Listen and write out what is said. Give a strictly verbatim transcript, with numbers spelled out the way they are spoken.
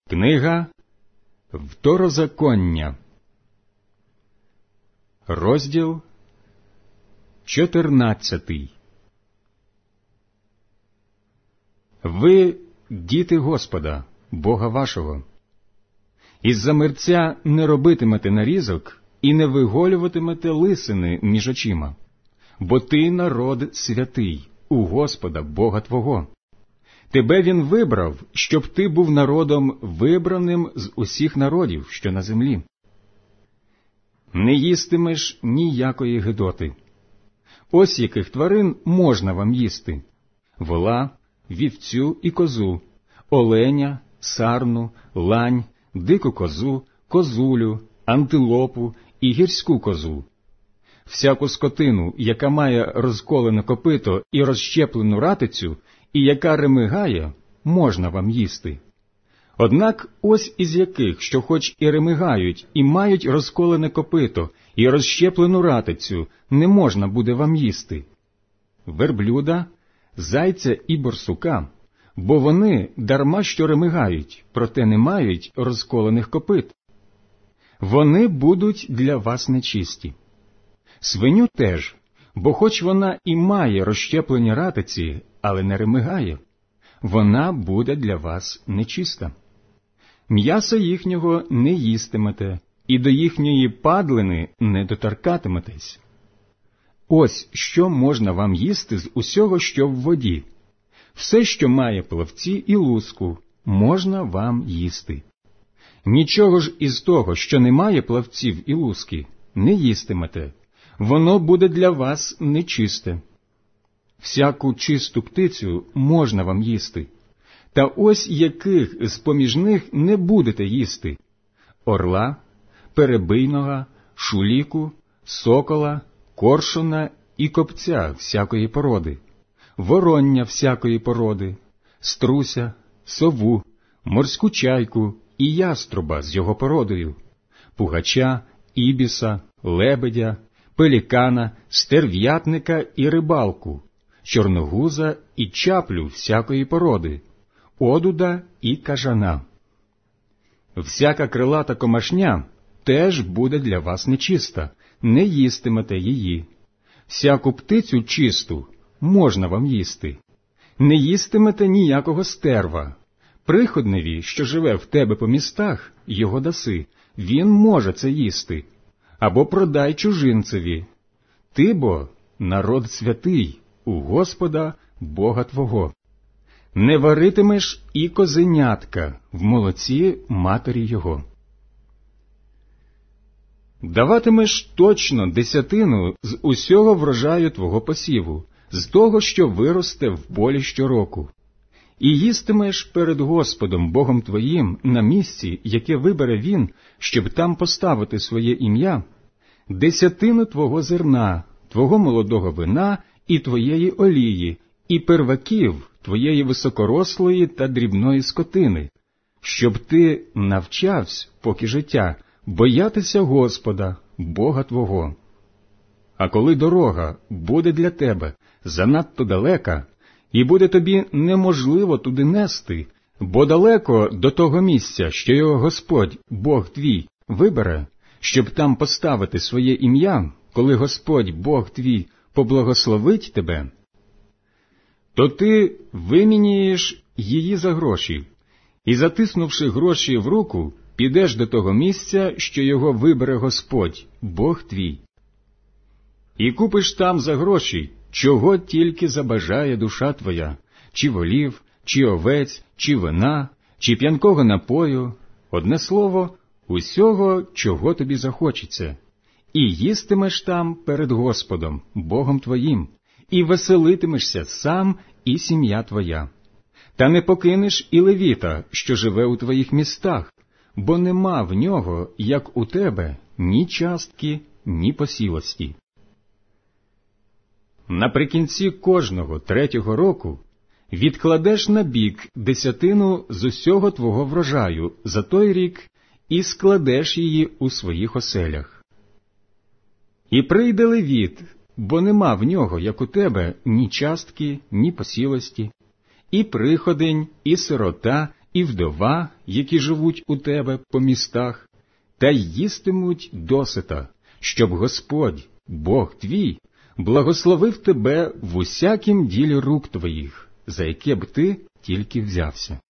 Книга Второзаконня, розділ чотирнадцятий. Ви діти Господа, Бога вашого. Із-за мерця не робитимете нарізок і не виголюватимете лисини між очима, бо ти народ святий у Господа, Бога твого. Тебе він вибрав, щоб ти був народом вибраним з усіх народів, що на землі. Не їстимеш ніякої гидоти. Ось яких тварин можна вам їсти: вола, вівцю і козу, оленя, сарну, лань, дику козу, козулю, антилопу і гірську козу. Всяку скотину, яка має розколене копито і розщеплену ратицю, і яка ремигає, можна вам їсти. Однак ось із яких, що хоч і ремигають, і мають розколене копито, і розщеплену ратицю, не можна буде вам їсти: верблюда, зайця і борсука, бо вони дарма що ремигають, проте не мають розколених копит. Вони будуть для вас нечисті. Свиню теж, бо хоч вона і має розщеплені ратиці, але не ремигає, вона буде для вас нечиста. М'яса їхнього не їстимете, і до їхньої падлини не доторкатиметесь. Ось що можна вам їсти з усього, що в воді. Все, що має плавці і луску, можна вам їсти. Нічого ж із того, що не має плавців і луски, не їстимете. Воно буде для вас нечисте. Всяку чисту птицю можна вам їсти. Та ось яких з-поміж них не будете їсти: орла, перебийного, шуліку, сокола, коршуна і копця всякої породи, вороння всякої породи, струся, сову, морську чайку і яструба з його породою, пугача, ібіса, лебедя, пелікана, стерв'ятника і рибалку, чорногуза і чаплю всякої породи, одуда і кажана. Всяка крилата комашня теж буде для вас нечиста, не їстимете її. Всяку птицю чисту можна вам їсти. Не їстимете ніякого стерва. Приходневі, що живе в тебе по містах, його даси, він може це їсти. Або продай чужинцеві. Ти бо народ святий у Господа, Бога твого. Не варитимеш і козенятка в молоці матері його. Даватимеш точно десятину з усього врожаю твого посіву, з того, що виросте в полі щороку. І їстимеш перед Господом Богом твоїм на місці, яке вибере Він, щоб там поставити своє ім'я, десятину твого зерна, твого молодого вина і твоєї олії, і перваків твоєї високорослої та дрібної скотини, щоб ти навчався, поки життя, боятися Господа, Бога твого. А коли дорога буде для тебе занадто далека, і буде тобі неможливо туди нести, бо далеко до того місця, що його Господь, Бог твій, вибере, щоб там поставити своє ім'я, коли Господь, Бог твій, поблагословить тебе, то ти виміняєш її за гроші, і, затиснувши гроші в руку, підеш до того місця, що його вибере Господь, Бог твій. І купиш там за гроші, чого тільки забажає душа твоя, чи волів, чи овець, чи вина, чи п'янкого напою, одне слово, усього, чого тобі захочеться, і їстимеш там перед Господом, Богом твоїм, і веселитимешся сам і сім'я твоя. Та не покинеш і левіта, що живе у твоїх містах, бо нема в нього, як у тебе, ні частки, ні посілості. Наприкінці кожного третього року відкладеш на бік десятину з усього твого врожаю за той рік і складеш її у своїх оселях. І прийде левіт, бо нема в нього, як у тебе, ні частки, ні посілості, і приходень, і сирота, і вдова, які живуть у тебе по містах, та й їстимуть досита, щоб Господь, Бог твій, благословив тебе в усякім ділі рук твоїх, за яке б ти тільки взявся.